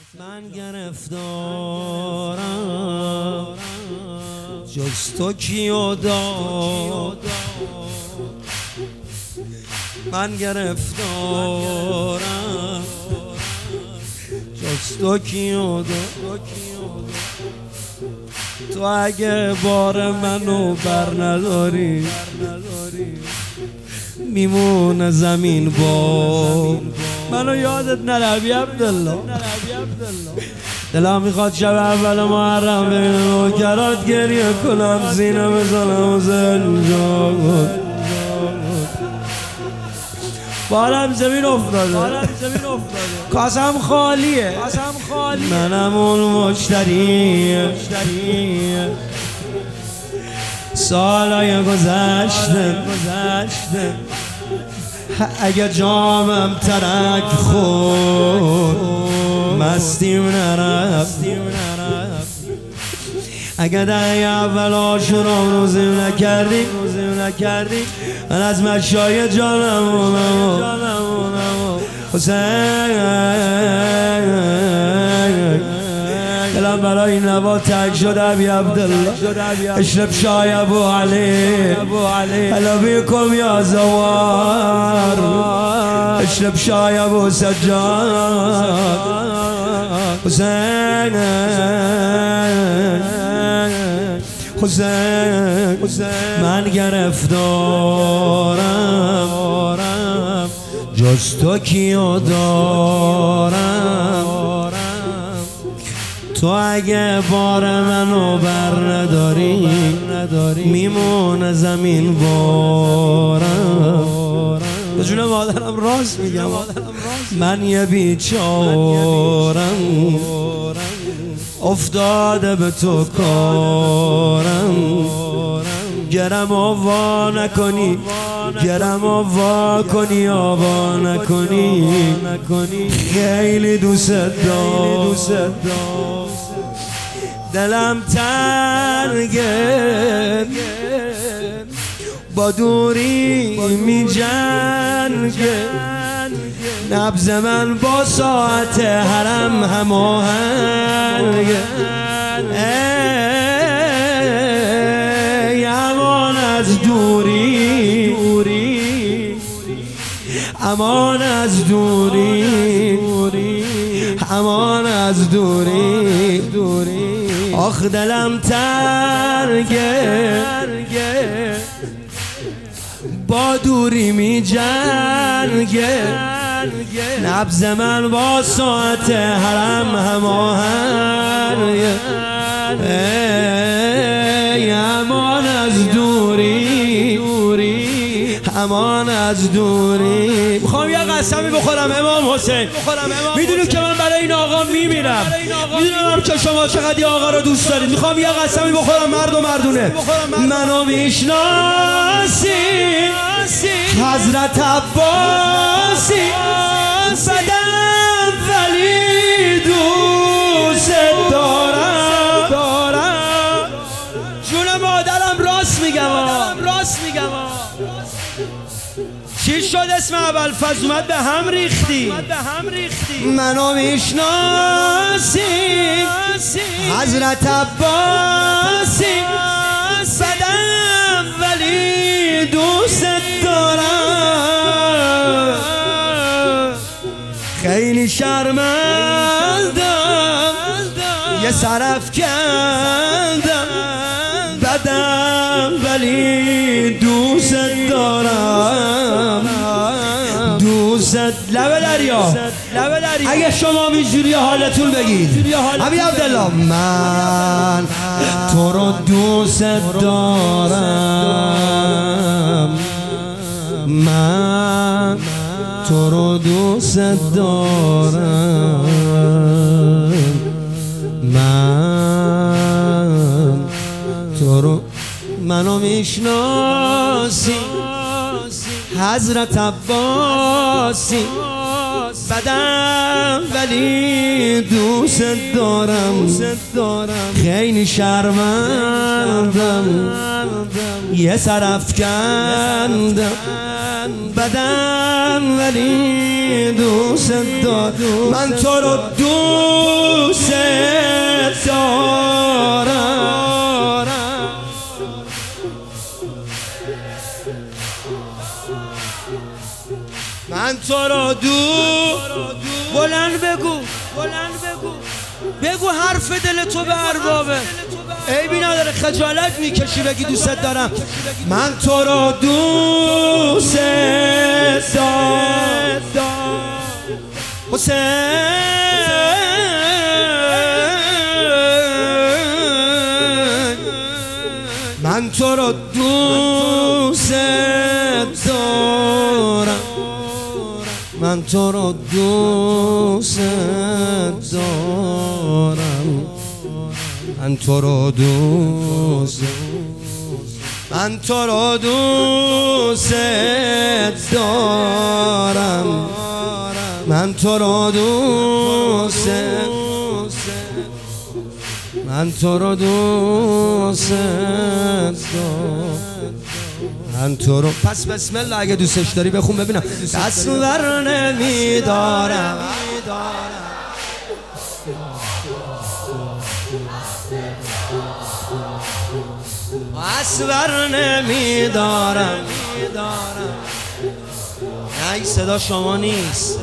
من گرفتارم جز تو کیو دارم، من گرفتارم جز تو کیو دارم. تو اگه بار منو بر نداری میمونه زمین با منو یادت نره عبدالله. دلم میخواد شب اول محرم ببینم نوکرات گریه کنم، زینه بزنم و زنجان بارم زمین افتاده کاسم خالیه، منم اون مشتریه. سالای گذشته اگه جامم ترک خورد مستیم نرفت، اگه دهی اول آشورام روزیم نکردی من از مشای جانمونم حسین. دلم برای این نوا تک شده ابی عبدالله، اشرب شای ابو علی هلا بیکم یا زوار، اشرب شای ابو سجاد حسین. من گرفتارم جز تو کیو دارم، تو اگه بار منو بر نداری میمونه زمین بارم. به جون مادرم راست میگم، من یه بیچارم افتاده به تو کارم. گرم آوا نکنی، گرم آوا کنی، آوا نکنی، خیلی دوست دارم. دلم تنگه با دوری می جنگه، نبض من با ساعت حرم هماهنگه. ای امان از دوری، امان از دوری، امان از دوری. آخ دلم تنگه با دوری می جنگه، نبض من با ساعت حرم هماهنگه. ای امان از دوری، امان از دوری. میخوام یه قسمی بخورم امام حسین، میدونی که من برای این آقا میمیرم، میدونم که شما چقدر این آقا رو دوست دارید. میخوام یه قسمی بخورم مرد و مردونه، منو میشناسی حضرت عباسی بدم ولی دوست دارم. جون مادرم راست میگم. چی شد اسم ابوالفضل اومد به هم ریختی؟ منو میشناسی حضرت عباسی بدم ولی دوست دارم. خیلی شرمندم یه سرف کندم، بدم ولی دوست دارم. دوست لبه دریا اگه شما اینجوری حالتون بگید ابی عبدالله من تو رو دوست دارم، من تو رو دوست دارم، من تو رو. منو میشناسی حضرت عباسی بدم ولی دوست دارم. خیلی شرمندم یه سرف کندم، بدم ولی دوست دارم. من تو رو دوست من تو رو بلند بگو بگو حرف دل تو به اربابه. عیبی نداره خجالت میکشی بگی دوست دارم. من تو رو دوست دارم حسین، من تو رو دوست دارم، من تو رو دوست دارم، من تو رو دوست، من تو رو دوست دارم، من تو رو دوست، من تو رو دوست دارم، من تو رو. پس بسم الله اگه دوستش داری بخون ببینم. دست بر نمیدارم، دست بر نمیدارم. نه این صدا شما نیست،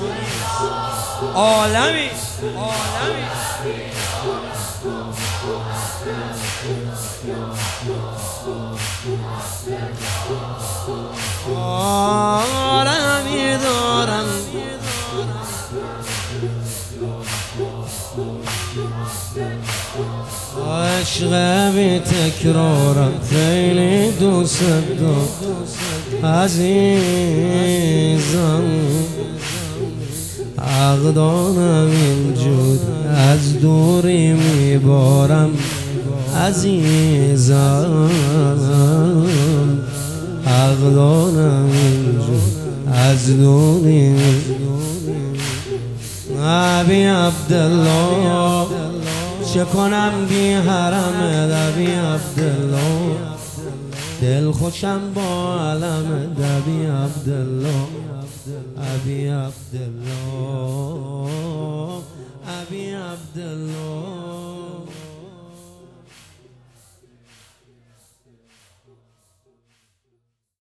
عالمی عالمی دارم. عشق بی تکرارم خیلی دوست دارم عزیزم، حق دارم اینجور از دوری میبارم عزیزم، حق دارم اینجور از دوری. ابی عبدالله چه کنم بی حرم ابی عبدالله، دل خوشم با علم ابی عبدالله، ابی عبدالله.